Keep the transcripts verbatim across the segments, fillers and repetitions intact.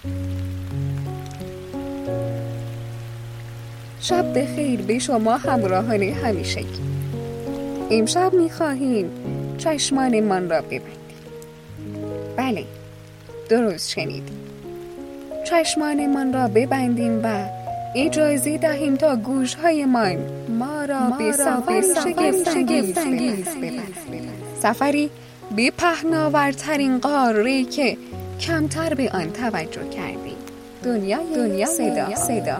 شب بخیر به شما همراهان همیشگی. امشب می‌خواهیم چشمانمان را ببندیم. بله، درست شنیدیم. چشمانمان را ببندیم و اجازه دهیم تا گوش‌هایمان ما را به سفری شگفت‌انگیز ببرد. سفری به پهناورترین قاره‌ای که کمتر به آن توجه کردیم. دنیای دنیا صدا صدا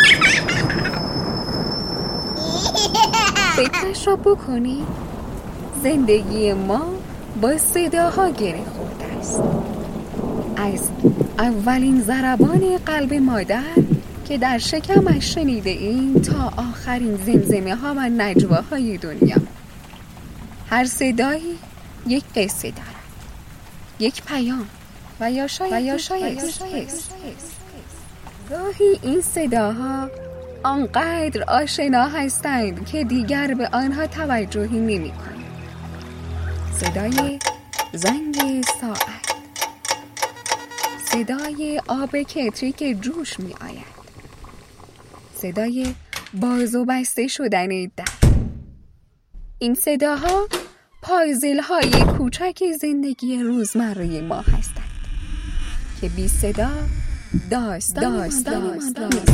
فکرش را بکنی زندگی ما با صداها گره خورده است. از اولین ضربان قلب مادر که در شکمش شنیده ایم تا آخرین زمزمه ها و نجواهای دنیا. هر صدایی یک قصه دارد، یک پیام و یا شاید, و یا شاید حس. گاهی این صداها آنقدر آشنا هستند که دیگر به آنها توجهی نمی کنیم. صدای زنگ ساعت، صدای آب کتری که جوش می آید، صدای باز و بسته شدن در. این صداها پازل‌های کوچک زندگی روزمره ما هستند که بی صدا داستان داستان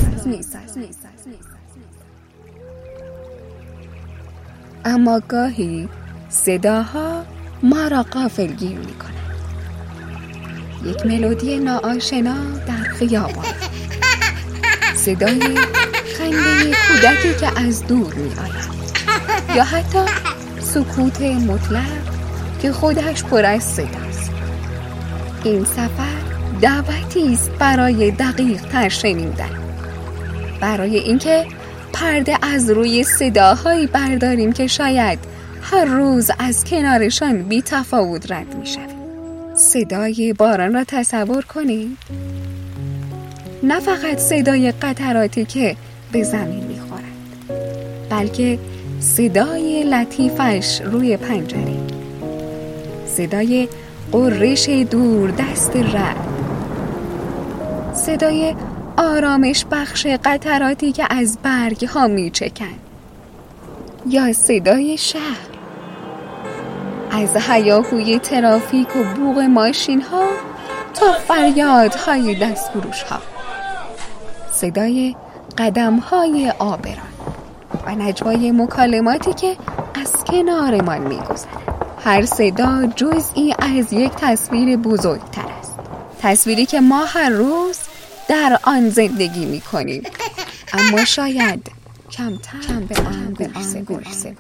اما گاهی صداها ما را غافلگیر می کنند. یک ملودی ناآشنا در خیابان، صدای خنده کودکی که از دور می آید، یا حتی سکوت مطلق که خودش پر از صداست. این سفر دعوتی است برای دقیق تر شنیدن، برای اینکه پرده از روی صداهایی برداریم که شاید هر روز از کنارشان بی تفاوت رد می شویم. صدای باران را تصور کنید، نه فقط صدای قطراتی که به زمین می خورند، بلکه صدای لطیفش روی پنجره، صدای قررش دور دست رعد، صدای آرامش بخش قطراتی که از برگ ها می چکن، یا صدای شهر، از هیاهوی ترافیک و بوق ماشین ها تا فریادهای دستفروش ها، صدای قدم های آبران و نجوای مکالماتی که از کنارمان می گذرند. هر صدا جزئی از یک تصویر بزرگتر است، تصویری که ما هر روز در آن زندگی می کنیم، اما شاید کمتر کم به آن گوش برسه.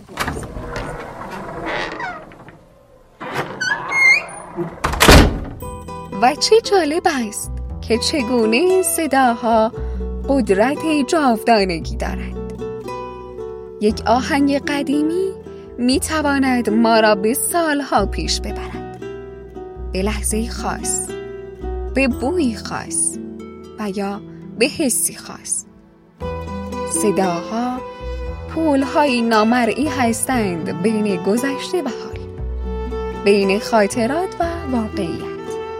و چه جالب است که چگونه این صداها قدرت جاودانگی دارند. یک آهنگ قدیمی می تواند ما را به سالها پیش ببرد، به لحظه خاص، به بوی خاص و یا به حسی خاص. صداها پول‌های نامرئی هستند بین گذشته و حال، بین خاطرات و واقعیت.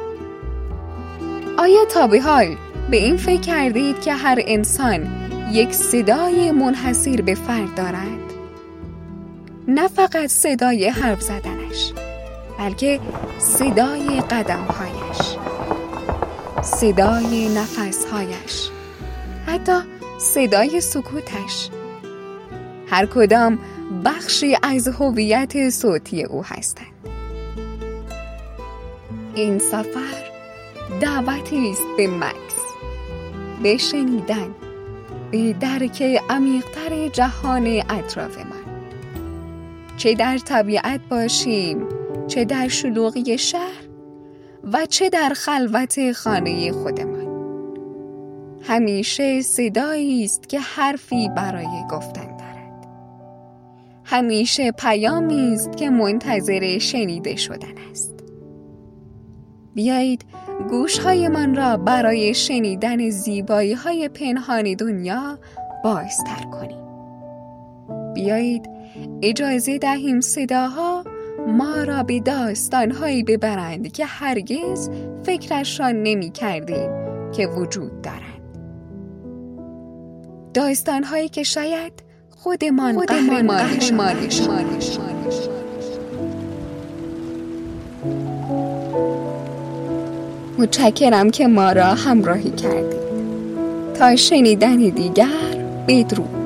آیا تا به حال به این فکر کردید که هر انسان یک صدای منحصر به فرد دارد؟ نه فقط صدای حرف زدنش، بلکه صدای قدمهایش، صدای نفسهایش، حتی صدای سکوتش. هر کدام بخشی از هویت صوتی او هستند. این سفر دعوتی است به مکث، به شنیدن، به درک عمیق‌تر جهان اطرافمان. چه در طبیعت باشیم، چه در شلوغی شهر و چه در خلوت خانه خودمان، همیشه صدایی است که حرفی برای گفتن دارد. همیشه پیامی است که منتظر شنیده شدن است. بیایید گوش‌هایمان را برای شنیدن زیبایی‌های پنهان دنیا بازتر کنیم. بیایید اجازه دهیم صداها ما را به داستان‌هایی ببرند که هرگز فکرشان نمی کردیم که وجود دارند. داستان‌هایی که شاید خودمان قهرمانشان. متشکرم که ما را همراهی کردید. تا شنیدن دیگر، بدرود.